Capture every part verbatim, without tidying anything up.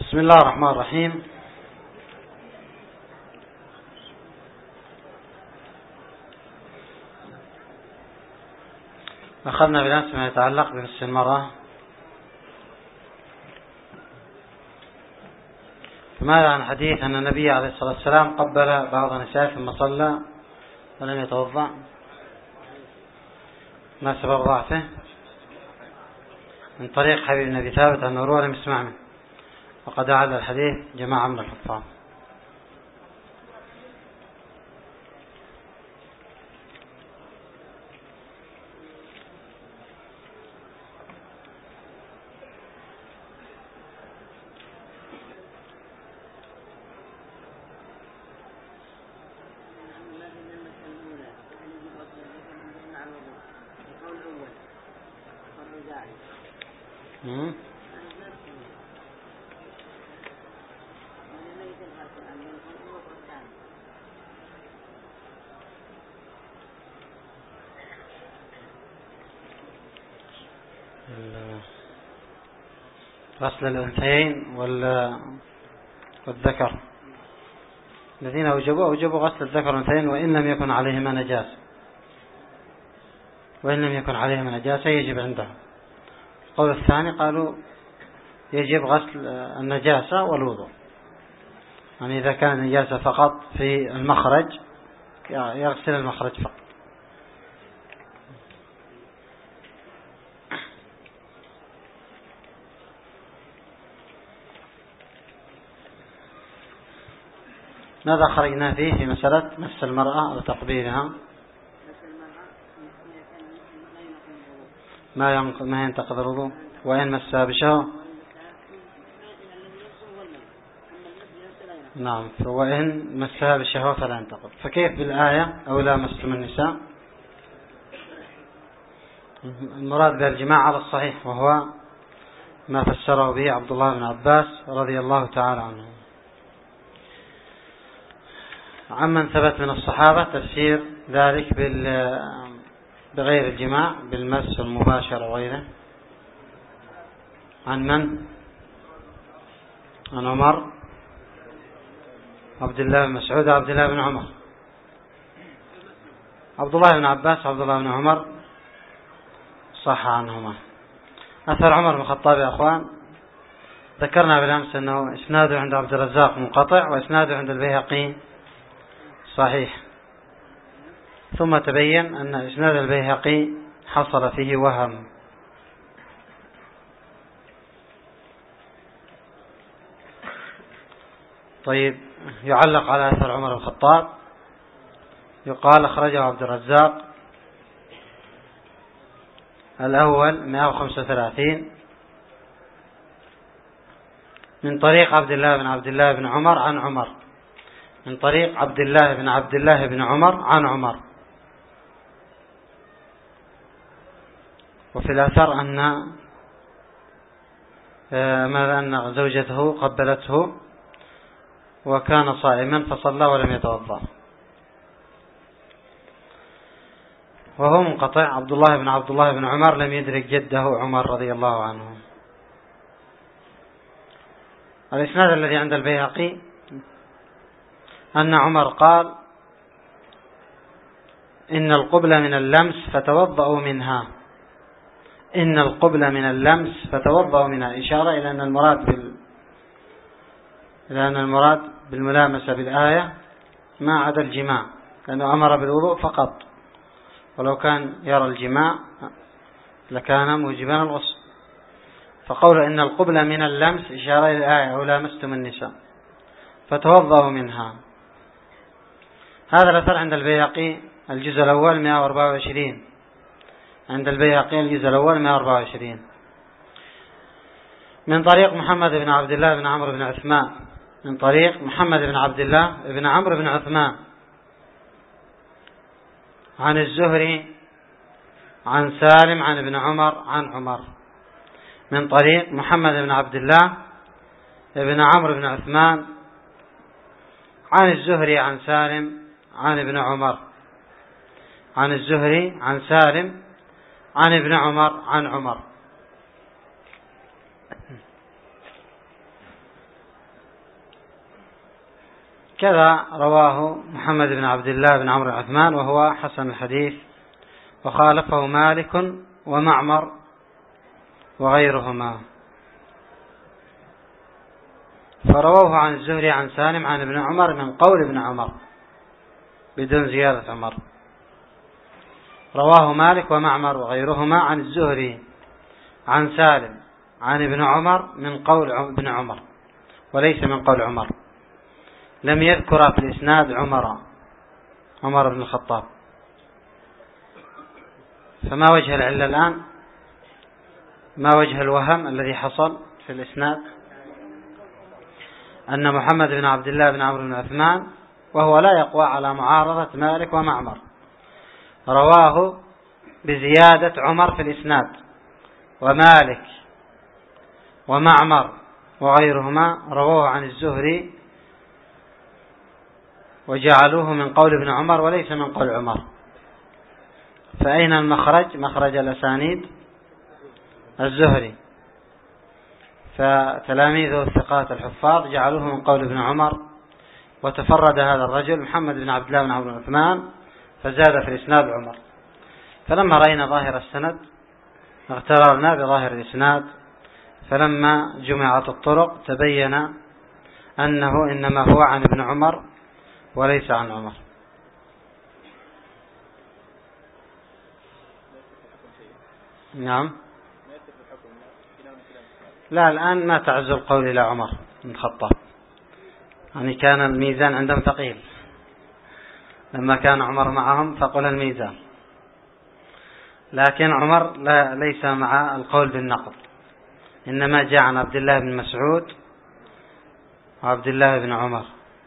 بسم الله الرحمن الرحيم. أخذنا بالأمس ما يتعلق بمس المرأة. فماذا عن حديث أن النبي عليه الصلاة والسلام قبل بعض النساء ثم صلى ولم يتوضأ؟ ما سبب ضعفه؟ من طريق حبيب بن أبي ثابت أن عروة لم يسمع منه، وقد أعاد الحديث جماعة من الحفاظ. مم. غسل الأنثيين والذكر الذين أوجبوا أوجبوا غسل الذكر والأنثيين وإن لم يكن عليهما نجاسة، وإن لم يكن عليهما نجاسة يجب عندهم. القول الثاني قالوا يجب غسل النجاسة والوضوء، يعني إذا كان نجاسة فقط في المخرج يغسل المخرج فقط. ماذا خرجنا فيه في مسألة مس المرأة وتقبيلها؟ ما ما ينتقض الوضوء وإن مسها بشهوة. نعم، وإن مسها بالشهوة فلا ينتقض. فكيف بالآية أو لا مسلم النساء؟ المراد بالجماع على الصحيح، وهو ما فسره به عبد الله بن عباس رضي الله تعالى عنه. عمن ثبت من الصحابة تفسير ذلك بغير الجماع بالمس والمباشرة وغيره. عن من؟ عن عمر، عبد الله بن مسعود، عبد الله بن عمر. عبد الله بن عباس وعبد الله بن عمر صح عنهما. أثر عمر بن الخطاب يا أخوان ذكرنا بالأمس أنه إسناده عند عبد الرزاق منقطع وإسناده عند البيهقي صحيح، ثم تبين أن إسناد البيهقي حصل فيه وهم. طيب، يعلق على أثر عمر بن الخطاب يقال أخرجه عبد الرزاق الأول مئة وخمسة وثلاثين من طريق عبد الله بن عبد الله بن عمر عن عمر، من طريق عبد الله بن عبد الله بن عمر عن عمر. وفي الأثر أن ماذا أن زوجته قبلته وكان صائما فصلى ولم يتوضأ، وهو منقطع. عبد الله بن عبد الله بن عمر لم يدرك جده عمر رضي الله عنه. الإسناد الذي عند البيهقي أن عمر قال إن القبلة من اللمس فتوضأوا منها، إن القبلة من اللمس فتوضأوا منها، إشارة إلى أن المراد بال... إلى أن المراد بالملامسة بالآية ما عدا الجماع، لأنه أمر بالوضوء فقط، ولو كان يرى الجماع لكان موجبا الغسل. فقول إن القبلة من اللمس إشارة إلى الآية أو لامستم النساء فتوضأوا منها. هذا الأثر عند البيهقي الجزء الأول مئة وأربعة وعشرين، عند البيهقي الجزء الأول مئة وأربعة وعشرين من طريق محمد بن عبد الله بن عمرو بن عثمان، من طريق محمد بن عبد الله بن عمرو بن عثمان عن الزهري عن سالم عن ابن عمر عن عمر، من طريق محمد بن عبد الله بن عمرو بن عثمان عن الزهري عن سالم عن ابن عمر، عن الزهري عن سالم عن ابن عمر عن عمر. كذا رواه محمد بن عبد الله بن عمرو بن عثمان وهو حسن الحديث، وخالفه مالك ومعمر وغيرهما، فرووه عن الزهري عن سالم عن ابن عمر من قول ابن عمر بدون زيادة عمر. رواه مالك ومعمر وغيرهما عن الزهري عن سالم عن ابن عمر من قول ابن عمر وليس من قول عمر. لم يذكر في الإسناد عمر عمر بن الخطاب. فما وجه العلة الآن؟ ما وجه الوهم الذي حصل في الإسناد؟ أن محمد بن عبد الله بن عمرو بن عثمان وهو لا يقوى على معارضة مالك ومعمر رواه بزيادة عمر في الإسناد، ومالك ومعمر وغيرهما رواه عن الزهري وجعلوه من قول ابن عمر وليس من قول عمر. فأين المخرج؟ مخرج الأسانيد الزهري، فتلاميذه الثقات الحفاظ جعلوه من قول ابن عمر، وتفرد هذا الرجل محمد بن عبد الله بن عمرو بن عثمان فزاد في الإسناد عمر. فلما رأينا ظاهر السند اغتررنا بظاهر الإسناد، فلما جمعت الطرق تبين أنه إنما هو عن ابن عمر وليس عن عمر. نعم. لا، الآن ما تعز القول إلى عمر بن الخطاب، يعني كان الميزان عندهم ثقيل لما كان عمر معهم فقل الميزان، لكن عمر لا ليس مع القول بالنقض، إنما جاء عن عبد الله بن مسعود وعبد الله بن عمر.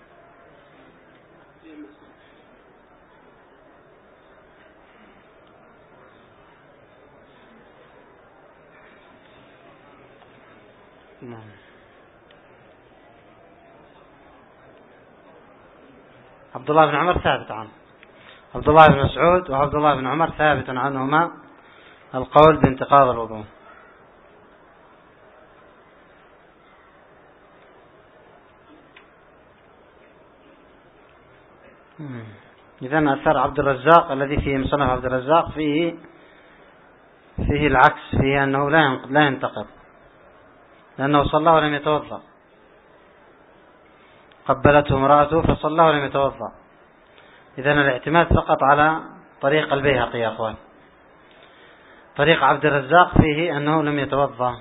عبد الله بن عمر ثابت عنه، عبد الله بن مسعود وعبد الله بن عمر ثابت عنهما القول بانتقاض الوضوء. إذن أثر عبد الرزاق الذي فيه مصنف عبد الرزاق فيه فيه العكس، فيه أنه لا ينتقض لأنه صلى ولم يتوضأ، قبلته امرأته فصلى ولم يتوضأ. إذن الاعتماد فقط على طريق البيهقي يا أخوان. طريق عبد الرزاق فيه أنه لم يتوضأ،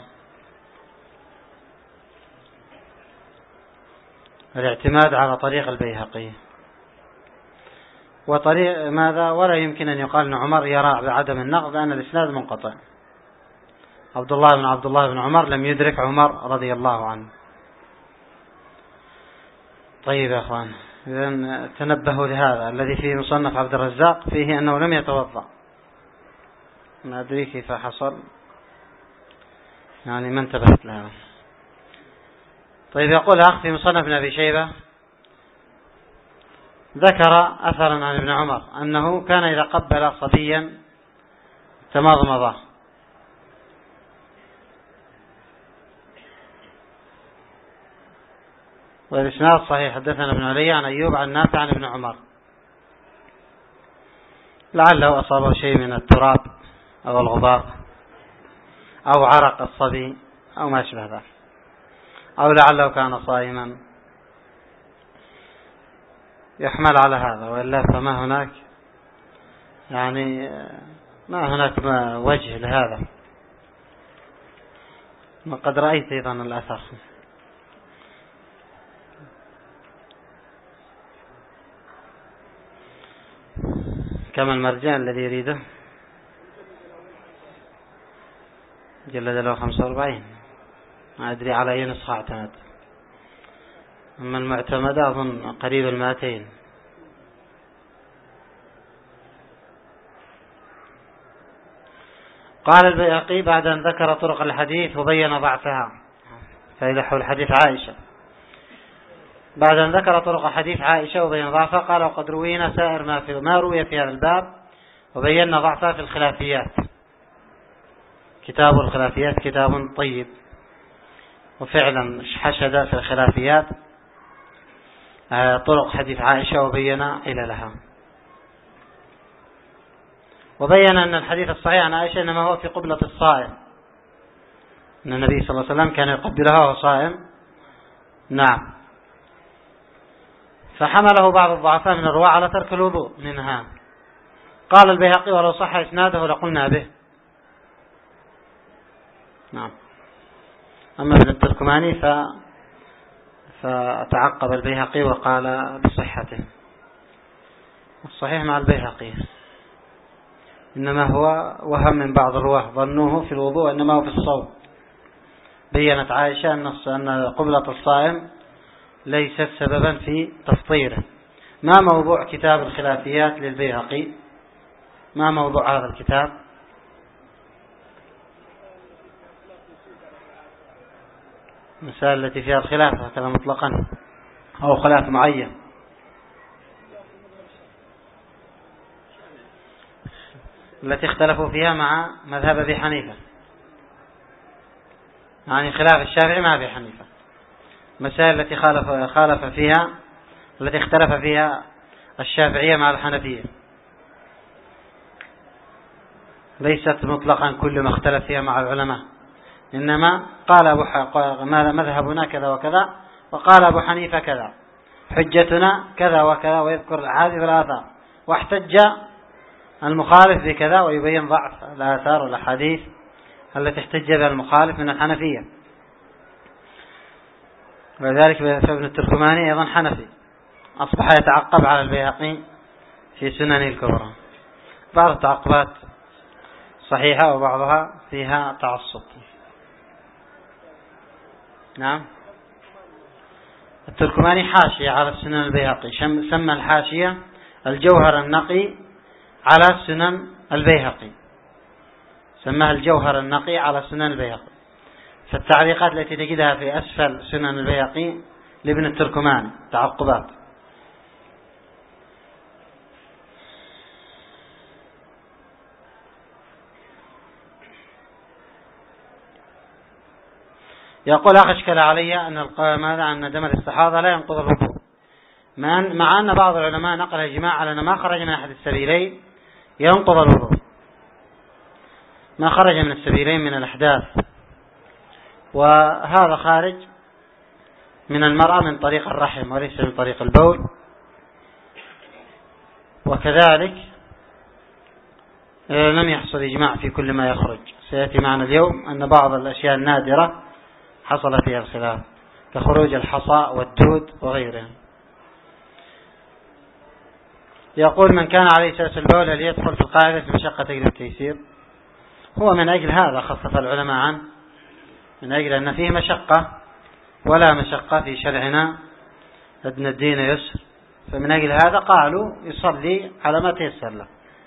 الاعتماد على طريق البيهقي. وطريق ماذا؟ ولا يمكن أن يقال أن عمر يرى بعدم النقض لأن الإسناد منقطع. عبد الله بن عبد الله بن عمر لم يدرك عمر رضي الله عنه. طيب يا أخوان، إذن تنبهوا لهذا الذي فيه مصنف عبد الرزاق فيه أنه لم يتوضأ، ما أدري كيف حصل، يعني ما انتبهت لهذا. طيب يقول أخ في مصنف ابن أبي شيبة ذكر أثرا عن ابن عمر أنه كان إذا قبل صبيا تمضمضه، والإسناد صحيح. حدثنا ابن علي عن أيوب عن نافع عن ابن عمر، لعله أصابه شيء من التراب أو الغبار أو عرق الصبي أو ما أشبه ذلك، أو لعله كان صائما، يحمل على هذا، وإلا فما هناك يعني ما هناك ما وجه لهذا. وقد رأيت أيضا الأثر. كما المرجان الذي يريده جلد له خمسة وأربعين، ما أدري على أي نسخة اعتمد، أما المعتمد أظن قريب المائتين. قال البيهقي بعد أن ذكر طرق الحديث وبين ضعفها، فإذا حول حديث عائشة، بعد أن ذكر طرق حديث عائشة وبين ضعفها قال وقد روينا سائر ما, في ما روي في هذا الباب وبينا ضعفها في الخلافيات. كتاب الخلافيات كتاب طيب، وفعلا حشد في الخلافيات طرق حديث عائشة وبين عللها. وبين أن الحديث الصحيح عن عائشة إنما هو في قبلة الصائم، أن النبي صلى الله عليه وسلم كان يقبلها وهو صائم. نعم. فحمله بعض الضعفاء من الرواة على ترك الوضوء منها. قال البيهقي ولو صح إسناده لقلنا به. نعم. أما ابن التركماني ف... فتعقب البيهقي وقال بصحته. الصحيح مع البيهقي إنما هو وهم من بعض الرواه ظنوه في الوضوء إنما هو في الصوم. بيّنت عائشة أن قبلة الصائم ليست سببا في تفطيره. ما موضوع كتاب الخلافيات للبيهقي؟ ما موضوع هذا الكتاب؟ المسائل التي فيها الخلاف هكذا مطلقا أو خلاف معين. التي اختلفوا فيها مع مذهب أبي حنيفة، يعني خلاف الشافعي مع أبي حنيفة. مسائل التي خالف خالف فيها التي اختلف فيها الشافعية مع الحنفية ليست مطلقا كل ما اختلف فيها مع العلماء، إنما قال أبو ح... مذهبنا كذا وكذا، وقال أبو حنيفة كذا، حجتنا كذا وكذا، ويذكر الأحاديث والآثار، واحتج المخالف بكذا ويبين ضعف الآثار والأحاديث التي احتج بها المخالف من الحنفية. وذلك فابن التركماني أيضا حنفي، أصبح يتعقب على البيهقي في سننه الكبرى. بعض التعقبات صحيحة وبعضها فيها تعصب. نعم. التركماني حاشية على السنن البيهقي، سمى الحاشية الجوهر النقي على سنن البيهقي، سماها الجوهر النقي على سنن البيهقي. فالتعليقات التي تجدها في أسفل سنن البيهقي لابن التركماني تعقبات. يقول أخ اشكل علي أن ماذا أن دم الاستحاضة لا ينقض الوضوء، مع أن بعض العلماء نقل إجماع على أن ما خرج من أحد السبيلين ينقض الوضوء، ما خرج من السبيلين من الأحداث، وهذا خارج من المرأة من طريق الرحم وليس من طريق البول. وكذلك لم يحصل إجماع في كل ما يخرج. سيأتي معنا اليوم أن بعض الأشياء النادرة حصل فيها الخلاف كخروج الحصى والدود وغيرها. يقول من كان عليه سلس البول هل يدخل في القاعدة مشقة تجلب التيسير؟ هو من أجل هذا خفف العلماء عنه، من أجل أن فيه مشقة ولا مشقة في شرعنا، أدنى الدين يسر، فمن أجل هذا قالوا يصلي على ما تيسر له.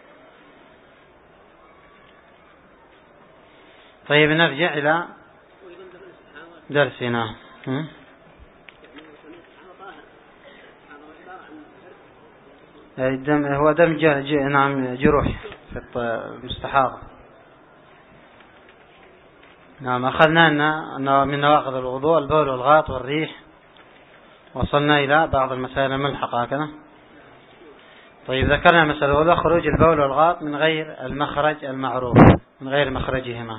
طيب نرجع إلى درسنا. الدم هو دم ج... نعم جروح في المستحاضة. نعم أخذنا أن من نواقض الوضوء البول والغائط والريح، وصلنا إلى بعض المسائل الملحقة هكذا. طيب ذكرنا مسألة الوضوء خروج البول والغائط من غير المخرج المعروف، من غير مخرجهما.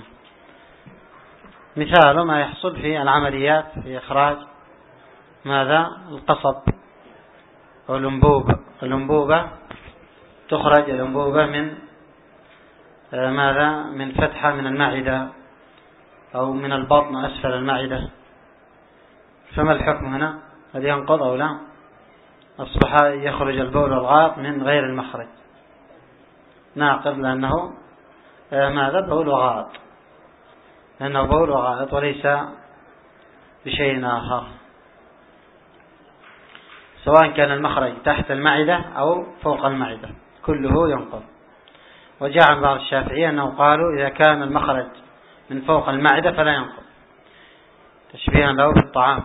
مثال ما يحصل في العمليات في إخراج ماذا القصب أو الأنبوبة. الأنبوبة تخرج الأنبوبة من ماذا من فتحة من المعدة أو من البطن أسفل المعدة، فما الحكم هنا؟ هل ينقض أو لا؟ أصبح يخرج البول والغائط من غير المخرج، ناقض لأنه ماذا بول وغائط، لأنه بول وغائط وليس بشيء آخر، سواء كان المخرج تحت المعدة أو فوق المعدة كله ينقض. وجاء عن بعض الشافعية أنه قالوا إذا كان المخرج من فوق المعدة فلا ينقض، تشبيها له بالطعام،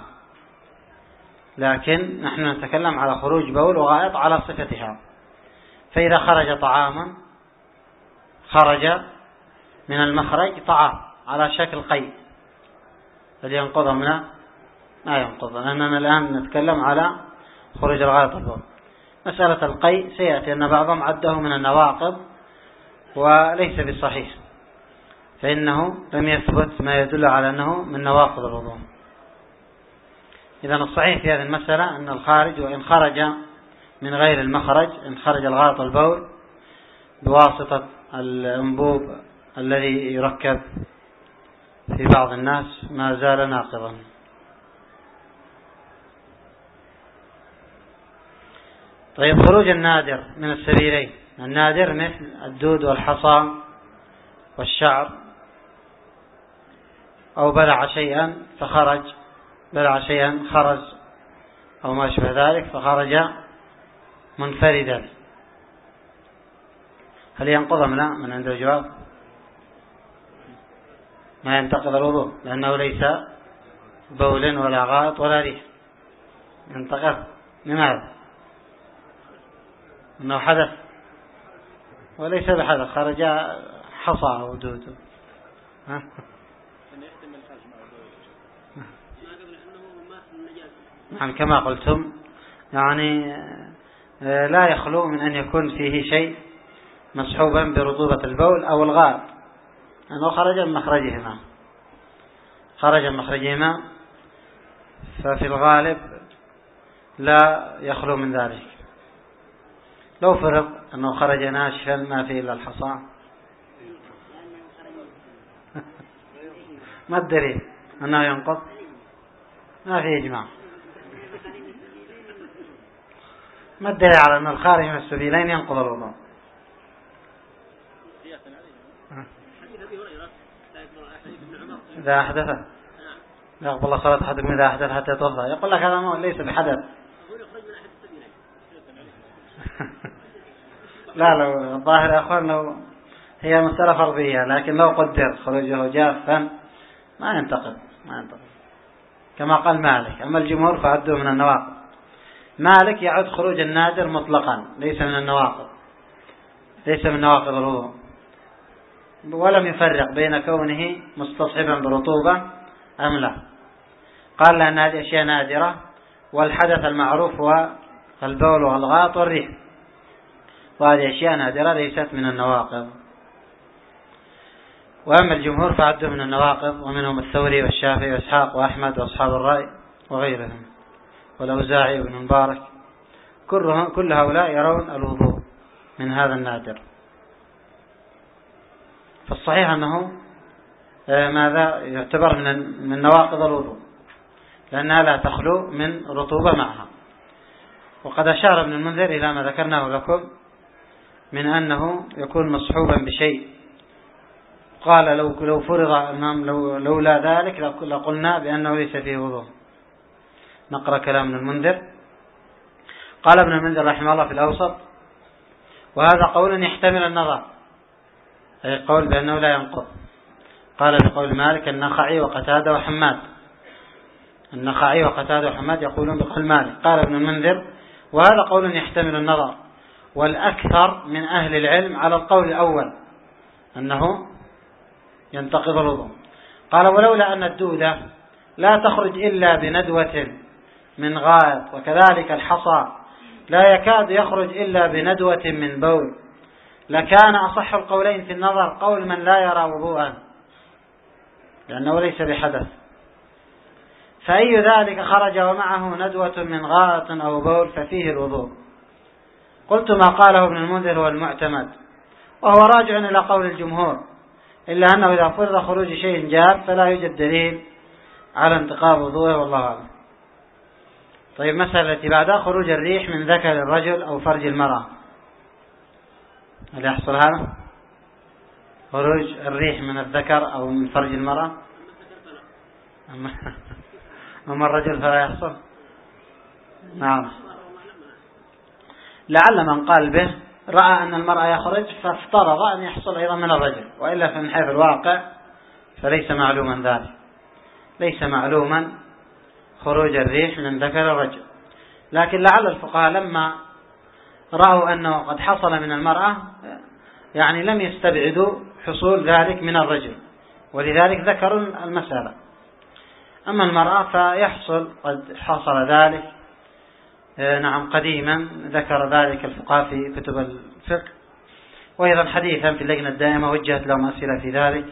لكن نحن نتكلم على خروج بول وغائط على صفتها. فإذا خرج طعاما خرج من المخرج طعام على شكل قيء هل ينقض منه؟ لا ينقض، لأننا الآن نتكلم على خروج الغائط البول. مسألة القيء سيأتي أن بعضهم عده من النواقض وليس بصحيح، فإنه لم يثبت ما يدل على أنه من نواقض الوضوء. إذن الصحيح في هذه المسألة أن الخارج وإن خرج من غير المخرج، إن خرج الغائط البول بواسطة الأنبوب الذي يركب في بعض الناس، ما زال ناقضا. طيب، خروج النادر من السبيلين. النادر مثل الدود والحصى والشعر، أو بلع شيئا فخرج، بلع شيئا خرج أو ما شبه ذلك فخرج منفردا، هل ينقض أم لا؟ من عنده جواب؟ ما ينتقض الوضوء لأنه ليس بول ولا غائط ولا ريح. ينتقض لماذا؟ أنه حدث وليس بحدث، خرج حصى أو دود. ها؟ نعم، كما قلتم يعني لا يخلو من أن يكون فيه شيء مصحوبا برطوبة البول أو الغائط، أنه خرج من مخرجهما خرج من مخرجهما ففي الغالب لا يخلو من ذلك. لو فرض أنه خرج ناشفا ما فيه إلا الحصى، ما الدليل أنه ينقض؟ ما فيه إجماع. ما الدليل على أن الخارج من السبيلين ينقض الوضوء؟ إذا أحدث لا يقبل الله صلاة أحدكم إذا أحدث حتى يتوضأ. يقول لك هذا ليس بحدث. لا، لو الظاهر يا أخوان لو هي مسألة فرضية، لكن لو قدر خروجه جافا ما ينتقد ما ينتقد كما قال مالك. أما الجمهور فعدوه من النواقض. مالك يعد خروج النادر مطلقا ليس من النواقض، ليس من نواقض الوضوء، ولم يفرق بين كونه مستصحبا برطوبة أم لا. قال لأن هذه أشياء نادرة، والحدث المعروف هو البول والغائط والريح، وهذه أشياء نادرة ليست من النواقض. وأما الجمهور فعدوا من النواقض، ومنهم الثوري والشافعي وإسحاق وأحمد وأصحاب الرأي وغيرهم والأوزاعي وابن مبارك، كل هؤلاء يرون الوضوء من هذا النادر. فالصحيح أنه ماذا يعتبر من من نواقض الوضوء، لأنها لا تخلو من رطوبة معها. وقد أشار ابن المنذر إلى ما ذكرناه لكم من أنه يكون مصحوبا بشيء. قال لو لو فرض أمام لو لولا ذلك لقلنا بأنه ليس فيه وضوء. نقرأ كلام ابن المنذر. قال ابن المنذر رحمه الله في الأوسط: وهذا قول يحتمل النظر، أي قول بأنه لا ينقض. قال بقول مالك النخعي وقتادة وحماد. النخعي وقتادة وحماد يقولون بقول مالك. قال ابن المنذر: وهذا قول يحتمل النظر، والأكثر من أهل العلم على القول الأول أنه ينتقض الوضوء. قال: ولولا أن الدودة لا تخرج إلا بندوة من غائط، وكذلك الحصى لا يكاد يخرج إلا بندوة من بول، لكان أصح القولين في النظر قول من لا يرى وضوءا لأنه ليس بحدث، فأي ذلك خرج ومعه ندوة من غائط أو بول ففيه الوضوء. قلت ما قاله ابن المنذر هو المعتمد، وهو راجع إلى قول الجمهور، إلا أنه إذا فرض خروج شيء جاب فلا يوجد دليل على انتقاض وضوءه، والله أعلم. طيب، مسألة التي بعدها: خروج الريح من ذكر الرجل أو فرج المرأة. هل يحصل هذا؟ خروج الريح من الذكر أو من فرج المرأة؟ أما الرجل فلا يحصل. نعم، لعل من قال به رأى أن المرأة يخرج فافترض أن يحصل أيضا من الرجل، وإلا من حيث الواقع فليس معلوما ذلك، ليس معلوما خروج الريح من ذكر الرجل. لكن لعل الفقهاء لما رأوا أنه قد حصل من المرأة يعني لم يستبعدوا حصول ذلك من الرجل، ولذلك ذكروا المسألة. أما المرأة فيحصل قد حصل ذلك نعم قديما ذكر ذلك الفقهاء في كتب الفقه، وأيضا حديثا في اللجنة الدائمة وجهت لهم أسئلة في ذلك.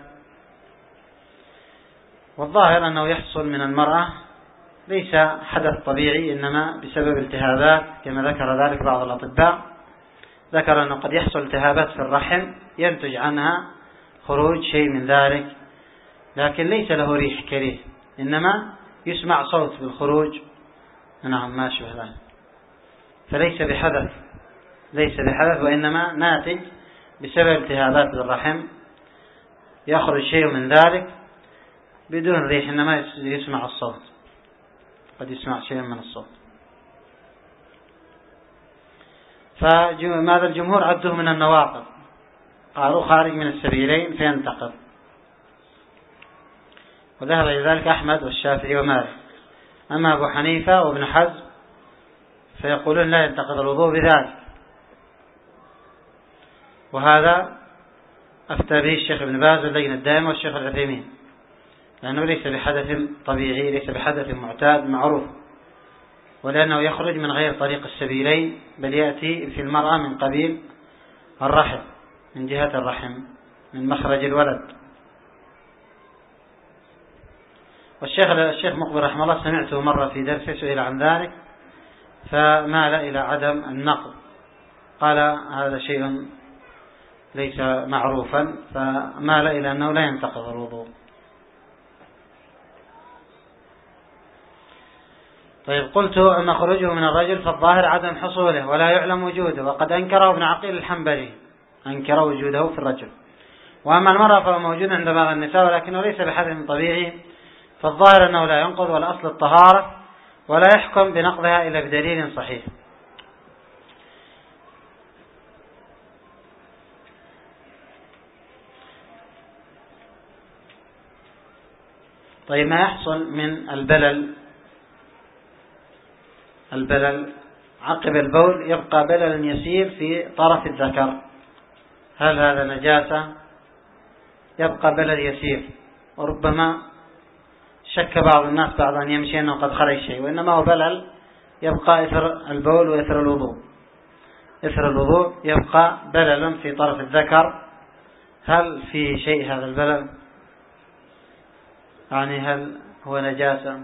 والظاهر أنه يحصل من المرأة ليس حدث طبيعي، إنما بسبب التهابات كما ذكر ذلك بعض الأطباء. ذكر أنه قد يحصل التهابات في الرحم ينتج عنها خروج شيء من ذلك، لكن ليس له ريح كريه، إنما يسمع صوت بالخروج، نعم ما شبه ذلك، فليس بحدث ليس بحدث وإنما ناتج بسبب التهابات بالرحم، يخرج شيء من ذلك بدون ريح، إنما يسمع الصوت، قد يسمع شيء من الصوت. فماذا الجمهور عده من النواقض، قالوا خارج من السبيلين فينتقض، وذهب إلى ذلك أحمد والشافعي ومالك. أما أبو حنيفة وابن حزم فيقولون لا ينتقض الوضوء بذلك، وهذا أفتى به الشيخ ابن باز واللجنة الدائمة والشيخ العثيمين، لأنه ليس بحدث طبيعي، ليس بحدث معتاد معروف، ولأنه يخرج من غير طريق السبيلين، بل يأتي في المرأة من قبيل الرحم، من جهة الرحم، من مخرج الولد. والشيخ الشيخ مقبل رحمه الله سمعته مرة في درسه سئل عن ذلك فمال إلى عدم النقض، قال هذا شيء ليس معروفا، فمال إلى أنه لا ينتقض الوضوء. طيب قلت أما خروجه من الرجل فالظاهر عدم حصوله ولا يعلم وجوده، وقد أنكره ابن عقيل الحنبلي، أنكر وجوده في الرجل. وأما المرأة فهو موجود عند بعض النساء ولكنه ليس بحدث طبيعي، فالظاهر أنه لا ينقض، والأصل الطهارة، ولا يحكم بنقضها إلا بدليل صحيح. طيب ما يحصل من البلل البلل عقب البول، يبقى بلل يسير في طرف الذكر، هل هذا نجاسة؟ يبقى بلل يسير، وربما شك بعض الناس بعض أن يمشي أنه قد خرج شيء، وإنما هو بلل يبقى إثر البول وإثر الوضوء، إثر الوضوء يبقى بلل في طرف الذكر، هل في شيء هذا البلل؟ يعني هل هو نجاسة؟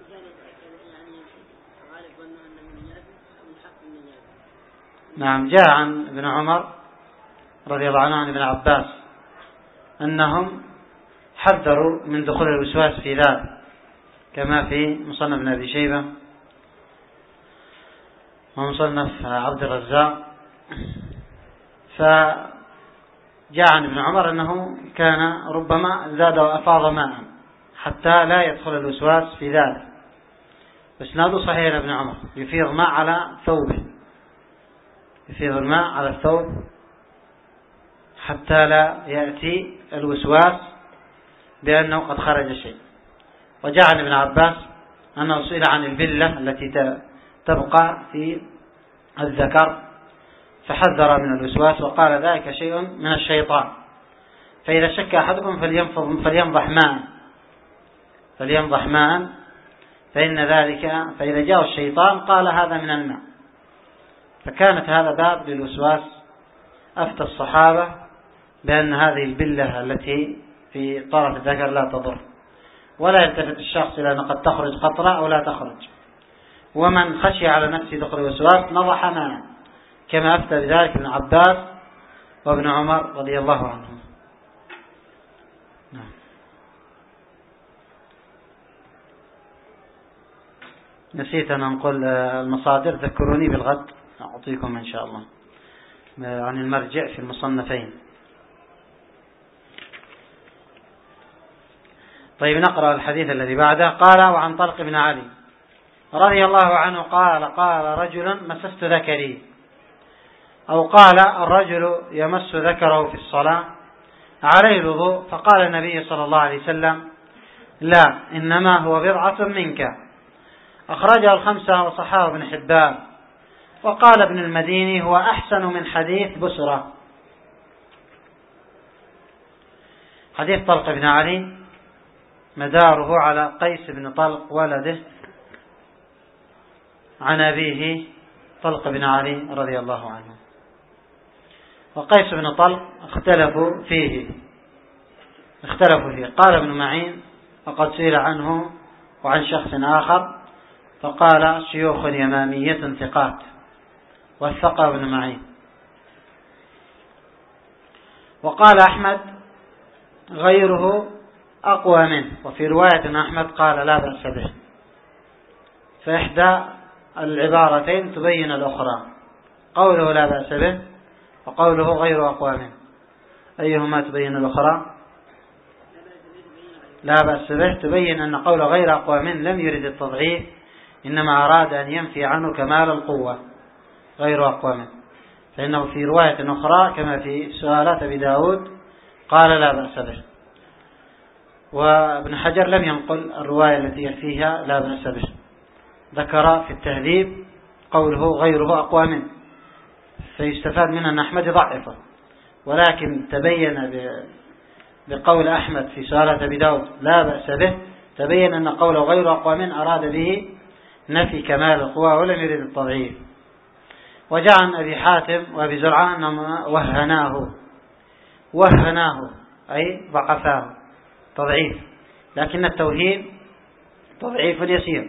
نعم، جاء عن ابن عمر رضي الله عنه عن ابن عباس أنهم حذروا من دخول الوسواس في ذلك، كما في مصنف ابن أبي شيبة ومصنف عبد الرزاق. فجاء عن ابن عمر أنه كان ربما زاد وأفاض ماء حتى لا يدخل الوسواس في ذلك، إسناده صحيح ابن عمر، يفيض ماء على ثوبه، يفيض الماء على الثوب حتى لا يأتي الوسواس بأنه قد خرج شيء. وجاء عن ابن عباس أنه سئل عن البلة التي تبقى في الذكر فحذر من الوسواس، وقال ذلك شيء من الشيطان، فإذا شك أحدكم فلينضح ماء فلينضح ماء فإن ذلك، فإذا جاء الشيطان قال هذا من الماء. فكانت هذا باب للوسواس. أفتى الصحابة بأن هذه البلة التي في طرف الذكر لا تضر، ولا يلتفت الشخص إلى أن قد تخرج قطرة أو لا تخرج، ومن خشي على نفسه دخول الوسواس نضح ماء، كما أفتى بذلك ابن عباس وابن عمر رضي الله عنهم. نعم. نسيت أن أنقل المصادر، ذكروني بالغد أعطيكم إن شاء الله عن المرجع في المصنفين. طيب نقرأ الحديث الذي بعده. قال وعن طلق بن علي رضي الله عنه قال قال رجل مسست ذكري، أو قال الرجل يمس ذكره في الصلاة عليه الوضوء، فقال النبي صلى الله عليه وسلم لا، إنما هو بضعة منك. أخرجه الخمسة وصححه ابن حبان. وقال ابن المديني هو أحسن من حديث بسرة. حديث طلق بن علي مداره على قيس بن طلق ولده عن أبيه طلق بن علي رضي الله عنه. وقيس بن طلق اختلفوا فيه اختلفوا فيه قال ابن معين وقد سئل عنه وعن شخص آخر فقال شيوخ يمامية ثقات، وثقه ابن معين. وقال أحمد غيره أقوى منه، وفي رواية أن أحمد قال لا بأس به، فإحدى العبارتين تبين الأخرى، قوله لا بأس به وقوله غير أقوى منه، أيهما تبين الأخرى؟ لا بأس به تبين أن قول غير أقوى منه لم يرد التضعيف، إنما أراد أن ينفي عنه كمال القوة، غير أقوى منه، فإنه في رواية أخرى كما في سؤالات أبي داود قال لا بأس به. وابن حجر لم ينقل الرواية التي فيها لا بأس به، ذكر في التهذيب قوله غيره أقوى منه، فيستفاد منه أن أحمد ضعفه، ولكن تبين بقول أحمد في سؤالات أبي داود لا بأس به تبين أن قوله غير أقوى منه أراد به نفي كمال القوى ولم يرد التضعيف. وجاء عن أبي حاتم وأبي زرعة أنهم وهناه وهناه أي ضعفاه تضعيف، لكن التوهين تضعيف يسير،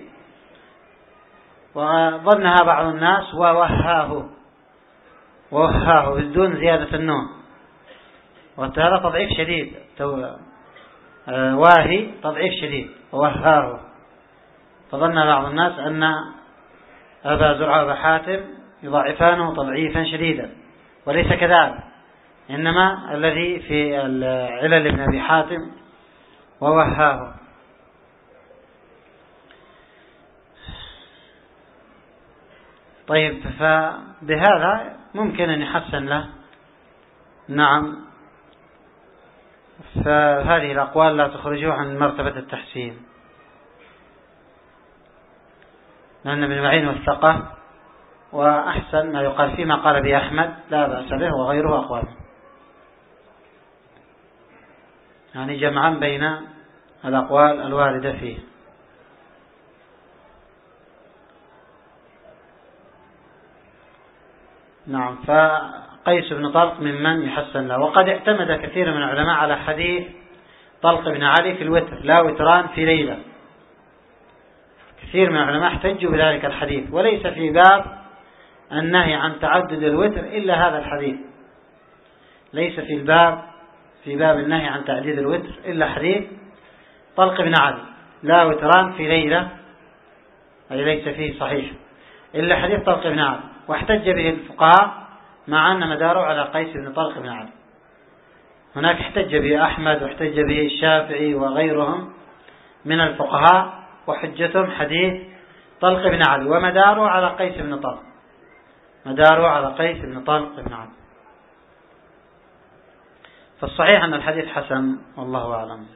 وظنها بعض الناس ووهاه ووهاه بدون زيادة النون، وهذا تضعيف شديد، واهي تضعيف شديد ووهاه، فظن بعض الناس أن أبا زرعة وأبا حاتم يضعفانه تضعيفا شديدا، وليس كذلك، إنما الذي في العلل ابن أبي حاتم ووهاه. طيب، فبهذا ممكن أن يحسن له. نعم، فهذه الأقوال لا تخرجه عن مرتبة التحسين، لأن ابن معين والثقة، وأحسن ما يقال فيما قال به أحمد لا بأس به وغيره أقوى منه، يعني جمعا بين الأقوال الواردة فيه. نعم، فقيس بن طلق ممن يحسن له. وقد اعتمد كثير من العلماء على حديث طلق بن علي في الوتر، لا وتران في ليلة، كثير من العلماء احتجوا بذلك الحديث، وليس في باب النهي عن تعدد الوتر إلا هذا الحديث، ليس في الباب في باب النهي عن تعديد الوتر إلا حديث طلق بن علي لا وتران في ليلة، أي ليس فيه صحيح إلا حديث طلق بن علي، واحتج به الفقهاء مع أن مداره على قيس بن طلق بن علي. هناك احتج به أحمد واحتج به الشافعي وغيرهم من الفقهاء، وحجتهم حديث طلق بن علي، ومداره على قيس بن طلق مداره على قيس بن طلق بن علي. فالصحيح أن الحديث حسن، والله أعلم.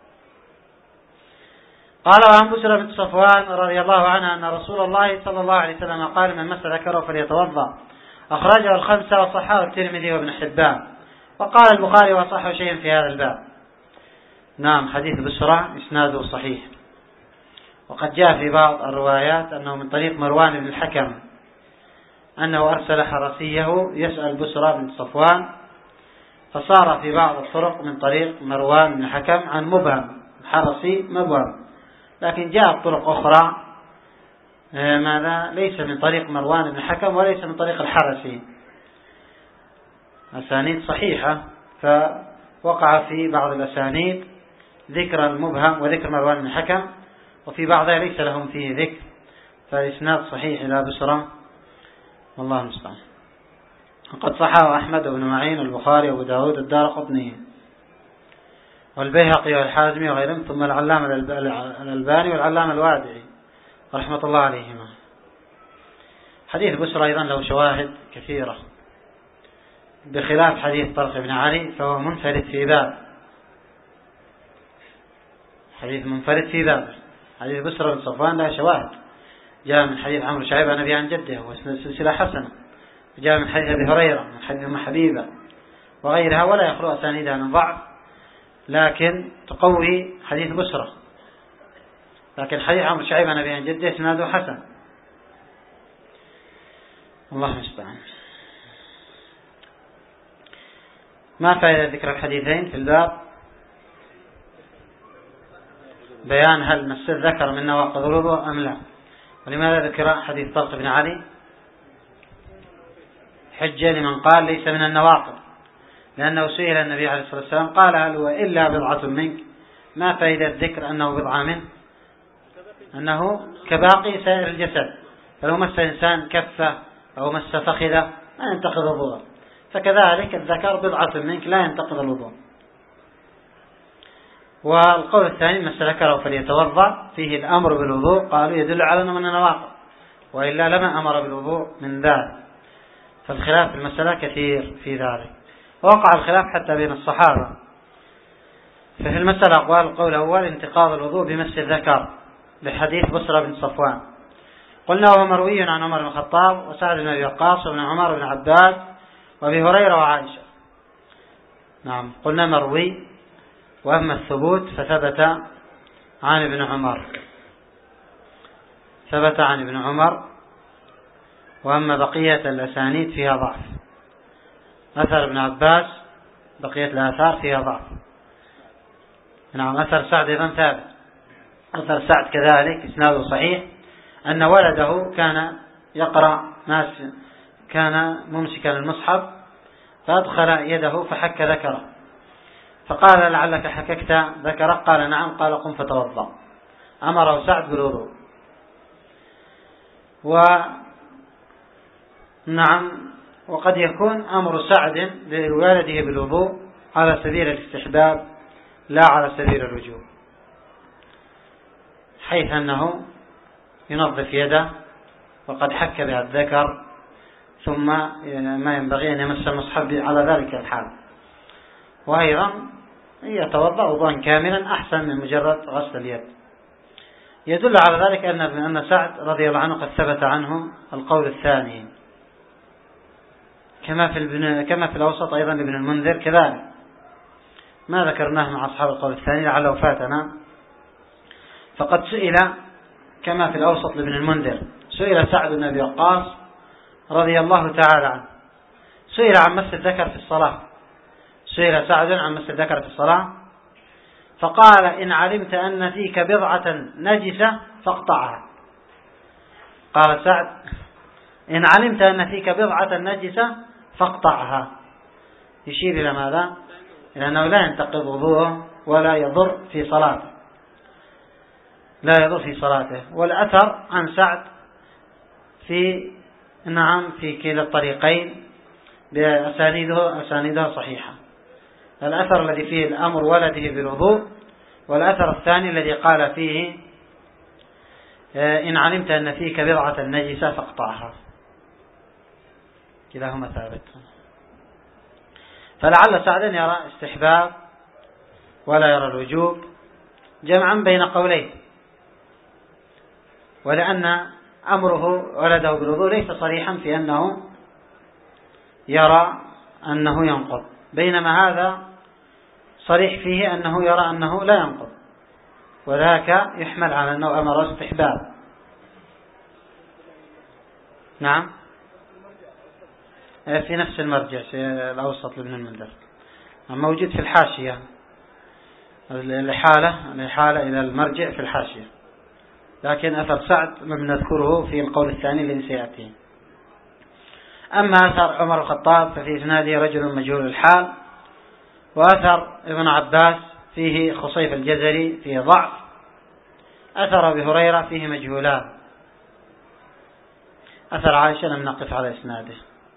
قال وعن بسرة بنت صفوان رضي الله عنها أن رسول الله صلى الله عليه وسلم قال من مس ذكره فليتوضأ، أخرجه الخمسة وصححه الترمذي وابن حبان، وقال البخاري وصححه شيئا في هذا الباب. نعم، حديث بسرة إسناده صحيح، وقد جاء في بعض الروايات أنه من طريق مروان بن الحكم أنه أرسل حرسيه يسأل بسرة بن صفوان، فصار في بعض الطرق من طريق مروان بن الحكم عن مبهم حرسي مبهم، لكن جاءت طرق أخرى ماذا ليس من طريق مروان بن الحكم وليس من طريق الحرسي، أسانيد صحيحة، فوقع في بعض الأسانيد ذكر المبهم وذكر مروان بن الحكم، وفي بعضها ليس لهم فيه ذكر، فالإسناد صحيح إلى بسرة، والله المستعان. وقد صححه أحمد بن معين البخاري وأبو داود الدارقطني والبيهقي والحازمي وغيرهم، ثم العلامة الألباني والعلامة الوادعي رحمة الله عليهما. حديث بسرة أيضا له شواهد كثيرة، بخلاف حديث طلق بن علي فهو منفرد في باب، حديث منفرد في باب. حديث بسرة بن صفوان له شواهد، جاء من حديث عمرو شعيب عن أبي عن جده وسلسلة حسنة، جاء من حديث أبي هريرة من حديث أم حبيبة وغيرها، ولا يخلو أسانيدها من ضعف، لكن تقوي حديث بسرة. لكن حديث عمرو شعيب عن أبي عن جده إسناده حسن، الله المستعان. ما فائدة ذكر الحديثين في الباب؟ بيان هل مس الذكر من نواقض الوضوء أم لا. ولماذا ذكر حديث طلق بن علي؟ حجة لمن قال ليس من النواقض، لأنه سئل النبي عليه الصلاة والسلام قال هل هو إلا بضعة منك؟ ما فائدة ذكر أنه بضعة منه؟ أنه كباقي سائر الجسد، فلو مس إنسان كفة أو مس فخذة ما ينتقض الوضوء، فكذلك الذكر بضعة منك لا ينتقض الوضوء. والقول الثاني مس ذكره فليتوضأ فيه الأمر بالوضوء، قالوا يدل على أنه من النواقض، وإلا لما أمر بالوضوء من ذلك. فالخلاف في المسألة كثير في ذلك، ووقع الخلاف حتى بين الصحابة. ففي المسألة أقوال: القول الأول انتقاض الوضوء بمس الذكر لحديث بصرة بن صفوان، قلنا هو مروي عن عمر بن الخطاب وسعد بن أبي وقاص وابن عمر بن عباس وأبي هريرة وعائشة. نعم، قلنا مروي، وأما الثبوت فثبت عن ابن عمر ثبت عن ابن عمر وأما بقية الأسانيد فيها ضعف. أثر ابن عباس بقية الآثار فيها ضعف. نعم، أثر سعد أيضا ثابت. أثر سعد كذلك إسناده صحيح، أن ولده كان يقرأ ناس كان ممسكا المصحف فأدخل يده فحك ذكره، فقال لعلك حككت ذكره؟ قال نعم. قال قم فتوضأ. أمره سعد بالوضوء. ونعم، وقد يكون أمر سعد لولده بالوضوء على سبيل الاستحباب لا على سبيل الوجوب، حيث أنه ينظف يده وقد حك بها الذكر، ثم ما ينبغي أن يمس المصحف على ذلك الحال. وأيضا يتوضأ وضوءا كاملا أحسن من مجرد غسل اليد. يدل على ذلك أن أن سعد رضي الله عنه قد ثبت عنه القول الثاني، كما في كما في الأوسط أيضا لابن المنذر كذلك. ما ذكرناه مع أصحاب القول الثاني لعله فاتنا. فقد سئل كما في الأوسط لابن المنذر، سئل سعد بن أبي وقاص رضي الله تعالى عنه، سئل عن مس الذكر في الصلاة سئل سعد عن مس الذكر في الصلاة فقال: إن علمت أن فيك بضعة نجسة فاقطعها. قال سعد: إن علمت أن فيك بضعة نجسة فاقطعها، يشير إلى ماذا؟ إلى أنه لا ينتقض وضوءه ولا يضر في صلاته لا يضر في صلاته. والأثر عن سعد في نعم في كلا الطريقين بأسانيده أسانيده صحيحة. الأثر الذي فيه الأمر ولده بالوضوء، والأثر الثاني الذي قال فيه: إن علمت أن فيك بضعة نجسة فاقطعها. كلاهما ثابت. فلعل سعدا يرى استحباب ولا يرى الوجوب، جمعا بين قولين، ولأن أمره ولده بالوضوء ليس صريحا في أنه يرى أنه ينقض، بينما هذا صريح فيه أنه يرى أنه لا ينقض، وذاك يحمل على أنه أمر استحباب. نعم، في نفس المرجع في الأوسط لابن المنذر، موجود في الحاشية، الإحالة الإحالة إلى المرجع في الحاشية، لكن أثر سعد لم نذكره في القول الثاني الذي سيأتي. أما أثر عمر الخطاب ففي إسناده رجل مجهول الحال، وأثر ابن عباس فيه خصيف الجزري فيه ضعف، أثر أبي هريرة فيه مجهولان، أثر عائشة لم نقف على إسناده.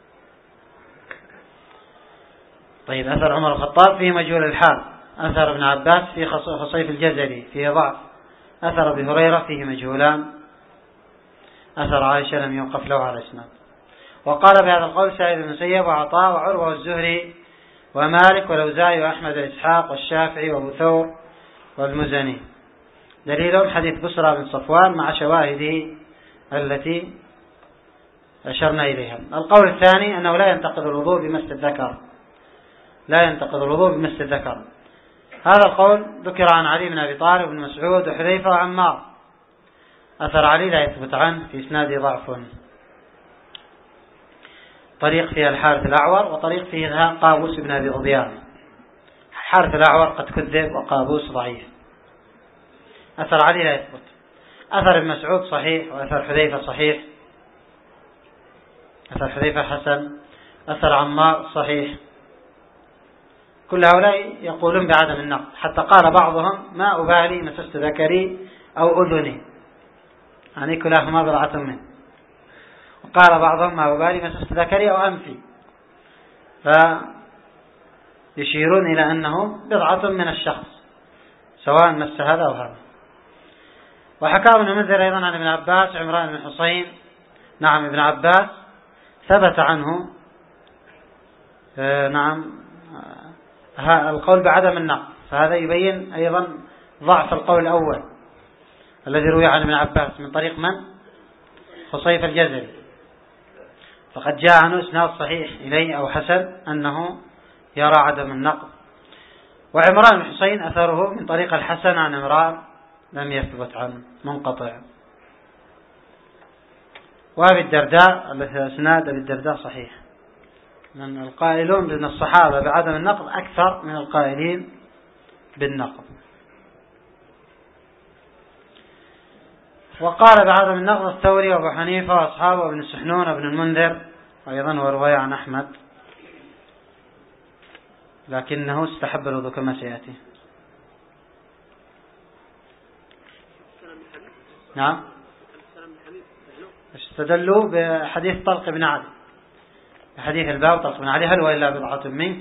طيب، أثر عمر الخطاب فيه مجهول الحال، أثر ابن عباس فيه خصيف الجزري فيه ضعف، أثر أبي هريرة فيه مجهولان، أثر عائشة لم يوقف له على إسناد. وقال بهذا القول سعيد بن المسيب وعطاء وعروة والزهري ومالك والأوزاعي وأحمد وإسحاق والشافعي وأبو ثور والمزني. دليلهم حديث بصرة بن صفوان مع شواهده التي أشرنا إليها. القول الثاني أنه لا ينتقض الوضوء بمس الذكر لا ينتقض الوضوء بمس الذكر. هذا القول ذكر عن علي بن أبي طالب بن مسعود وحذيفة وعمار. أثر علي لا يثبت عنه، في إسناده ضعف. طريق فيها الحارث الأعور وطريق فيها قابوس بن أبي ظبيان. الحارث الأعور قد كذب وقابوس ضعيف. أثر علي لا يثبت. أثر ابن مسعود صحيح، وأثر حذيفة صحيح، أثر حذيفة حسن، أثر عمار صحيح. كل هؤلاء يقولون بعدم النقض، حتى قال بعضهم ما أبالي مسست ذكري أو أذني، يعني كلاهما بضعة منه. وقال بعضهم ما أبالي مسست ذكري أو أنفي، فيشيرون إلى أنه بضعة من الشخص سواء مس هذا أو هذا. وحكى ابن منذر أيضا عن ابن عباس عمران بن حصين، نعم ابن عباس ثبت عنه آه نعم آه القول بعدم النقض، فهذا يبين أيضا ضعف القول الأول الذي روي عن ابن عباس من طريق من؟ خصيف الجزري، فقد جاء عنه اسناد صحيح إليه أو حسن أنه يرى عدم النقض. وعمران بن حصين أثره من طريق الحسن عن عمران لم يثبت عنه، منقطع. وأبي الدرداء الذي اسناد أبي الدرداء صحيح، من القائلون بأن الصحابة بعدم النقض أكثر من القائلين بالنقض. وقال بعدم النقض الثوري وابو حنيفة وأصحابه وابن السحنون وابن المنذر، أيضا هو رواية عن أحمد، لكنه استحب الوضوء كما سيأتي. نعم، استدلوا بحديث طلق بن علي، بحديث الباب طلق بن علي هل وإلا بضعة منك.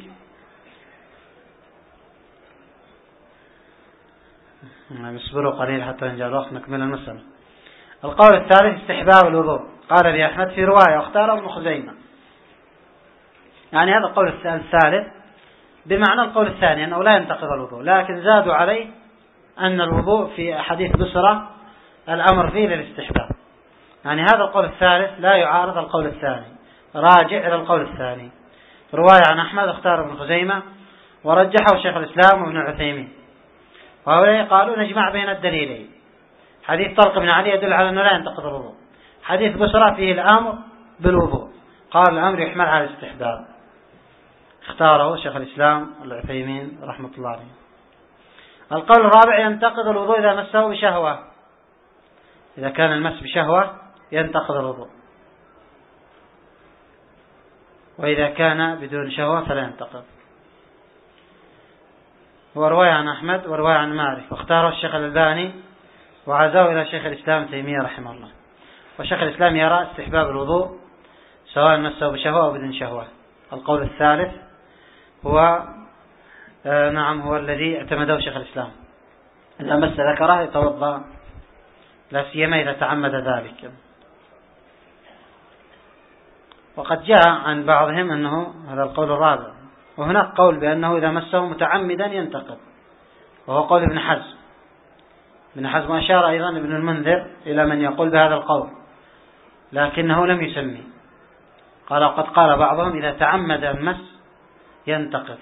اصبروا قليل حتى ينجى الوقت نكمل المسألة. القول الثالث استحباب الوضوء، قال به أحمد في رواية واختاره ابن خزيمة، يعني هذا القول الثالث بمعنى القول الثاني أنه لا ينتقض الوضوء، لكن زادوا عليه أن الوضوء في حديث بصرة الأمر فيه للاستحباب. يعني هذا القول الثالث لا يعارض القول الثاني، راجع إلى القول الثاني. رواية عن أحمد اختار ابن خزيمة ورجحه شيخ الإسلام وابن عثيمين، وهؤلاء قالوا نجمع بين الدليلين. حديث طلق بن علي يدل على أنه لا ينتقض الوضوء، حديث بصرة فيه الأمر بالوضوء، قال الأمر يحمل على الاستحباب، اختاره شيخ الإسلام والعثيمين رحمة الله عليه. القول الرابع ينتقض الوضوء إذا مسه بشهوة، إذا كان المس بشهوة ينتقض الوضوء، وإذا كان بدون شهوة فلا ينتقض. هو رواية عن أحمد ورواية عن مالك، واختاره الشيخ الألباني وعزاه إلى شيخ الإسلام تيمية رحمه الله. وشيخ الإسلام يرى استحباب الوضوء سواء مسه بشهوة أو بدون شهوة. القول الثالث هو آه نعم هو الذي اعتمده شيخ الإسلام، إذا مس ذكره يتوضأ، لا سيما إذا تعمد ذلك. وقد جاء عن بعضهم أنه هذا القول الرابع، وهناك قول بأنه إذا مسه متعمدا ينتقض، وهو قول ابن حزم. ابن حزم أشار أيضا ابن المنذر إلى من يقول بهذا القول، لكنه لم يسمي، قال قد قال بعضهم إذا تعمد المس ينتقض.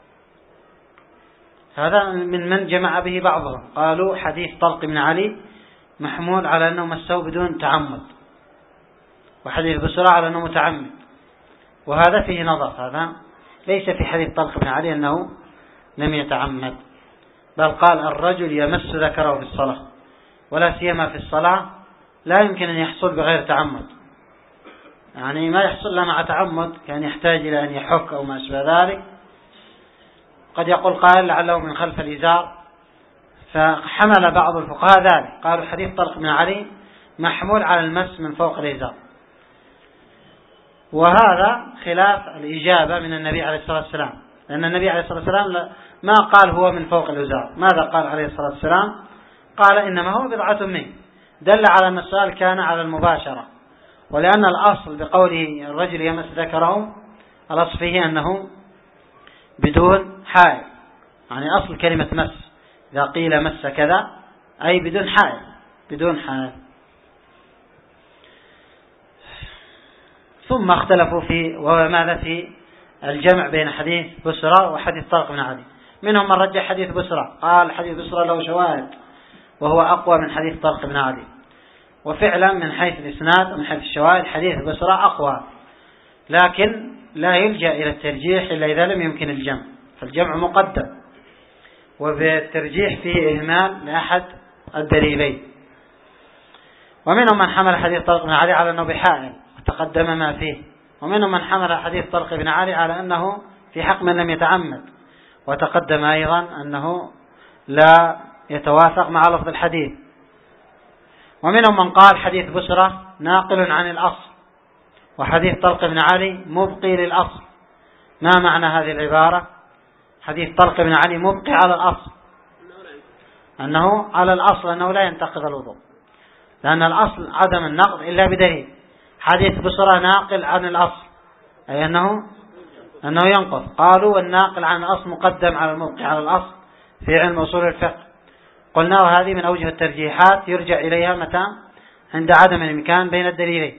هذا من من جمع به بعضهم، قالوا حديث طلق بن علي محمول على أنه مسه بدون تعمد، وحديث بصرة على أنه متعمد، وهذا فيه نظر. هذا ليس في حديث طلق بن علي أنه لم يتعمد، بل قال الرجل يمس ذكره في الصلاة، ولا سيما في الصلاة لا يمكن أن يحصل بغير تعمد، يعني ما يحصل له مع تعمد كان يحتاج إلى أن يحك أو ما أشبه ذلك. قد يقول قائل لعله من خلف الإزار، فحمل بعض الفقهاء ذلك، قالوا حديث طلق بن علي محمول على المس من فوق الإزار، وهذا خلاف الإجابة من النبي عليه الصلاة والسلام، لأن النبي عليه الصلاة والسلام ما قال هو من فوق الإزار. ماذا قال عليه الصلاة والسلام؟ قال إنما هو بضعة منه، دل على أن السؤال كان على المباشرة. ولأن الأصل بقوله الرجل يمس ذكره الأصل فيه أنه بدون حائل، يعني أصل كلمة مس إذا قيل مس كذا أي بدون حائل، بدون حائل. ثم اختلفوا في وماذا في الجمع بين حديث بصرة وحديث طلق بن علي. منهم من رجح حديث بصرة، قال حديث بصرة له شواهد وهو أقوى من حديث طلق بن علي، وفعلا من حيث الإسناد ومن حيث الشواهد حديث بصرة أقوى، لكن لا يلجأ إلى الترجيح إلا إذا لم يمكن الجمع، فالجمع مقدم، وبالترجيح فيه إهمال لأحد الدليلين. ومنهم من حمل حديث طلق بن علي على أنه بحائل وتقدم ما فيه، ومنهم من حمل حديث طلق بن علي على أنه في حق من لم يتعمد، وتقدم أيضا أنه لا يتوافق مع لفظ الحديث. ومنهم من قال حديث بسرة ناقل عن الأصل، وحديث طلق بن علي مبقي للأصل. ما معنى هذه العبارة؟ حديث طلق بن علي مبقي على الأصل، أنه على الأصل أنه لا ينتقض الوضوء، لأن الأصل عدم النقض إلا بدليل. حديث بسرة ناقل عن الأصل، أي أنه أنه ينقض. قالوا والناقل عن الأصل مقدم على المبقي على الأصل في علم أصول الفقه. قلنا وهذه من أوجه الترجيحات يرجع إليها متى؟ عند عدم الإمكان بين الدليلين.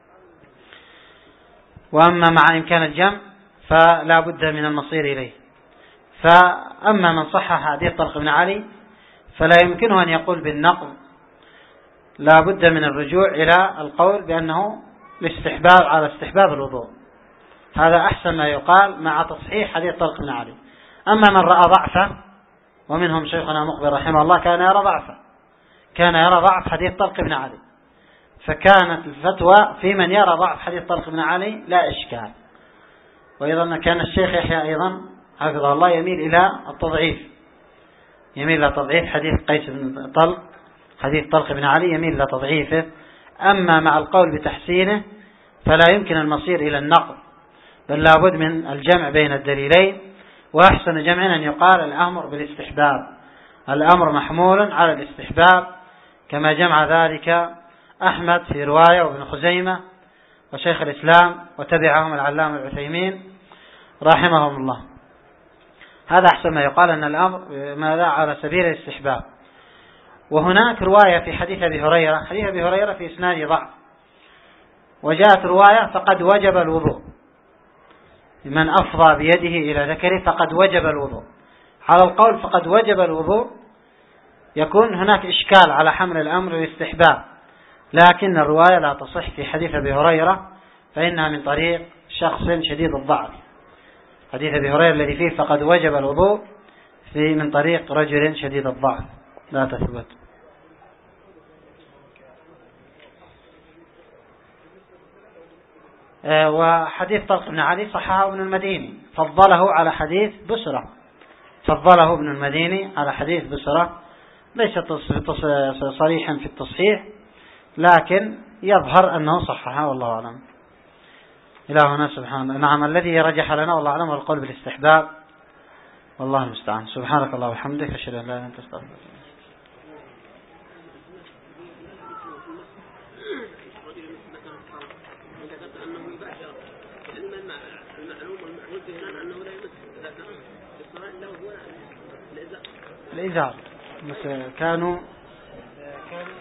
وأما مع إمكان الجمع فلا بد من المصير إليه. فأما من صحح حديث طلق بن علي فلا يمكنه أن يقول بالنقض، لا بد من الرجوع إلى القول بأنه الاستحباب على استحباب الوضوء. هذا أحسن ما يقال مع تصحيح حديث طلق بن علي. أما من رأى ضعفه، ومنهم شيخنا مقبل رحمه الله كان يرى ضعفه، كان يرى ضعف حديث طلق بن علي، فكانت الفتوى في من يرى ضعف حديث طلق بن علي لا إشكال. وأيضا كان الشيخ يحيى أيضا حفظه الله يميل إلى التضعيف، يميل إلى تضعيف حديث قيس بن طلق، حديث طلق بن علي يميل إلى تضعيفه. أما مع القول بتحسينه فلا يمكن المصير إلى النقض، بل لابد من الجمع بين الدليلين. وأحسن جمع أن يقال الأمر بالاستحباب، الأمر محمول على الاستحباب، كما جمع ذلك أحمد في رواية وابن خزيمة وشيخ الإسلام وتبعهم العلامة العثيمين رحمهم الله. هذا أحسن ما يقال أن الأمر ماذا على سبيل الاستحباب. وهناك رواية في حديث أبي هريرة، حديث أبي هريرة في إسناد ضعف، وجاءت رواية فقد وجب الوضوء، من أفضى بيده إلى ذكره فقد وجب الوضوء. على القول فقد وجب الوضوء يكون هناك إشكال على حمل الأمر للاستحباب، لكن الرواية لا تصح في حديث أبي هريرة، فإنها من طريق شخص شديد الضعف. حديث أبي هريرة الذي فيه فقد وجب الوضوء في من طريق رجل شديد الضعف لا تثبت. وحديث طلق بن علي صححه ابن المديني، فضله على حديث بسرة، فضله ابن المديني على حديث بسرة، ليس صريحا في التصحيح لكن يظهر أنه صححه والله أعلم. إلهنا سبحانه نعم الذي رجح لنا والله أعلم والقول بالاستحباب والله المستعان. سبحانك الله وبحمدك أشهد أن لا إله إلا أنت أستغفرك. الإزار بس كانوا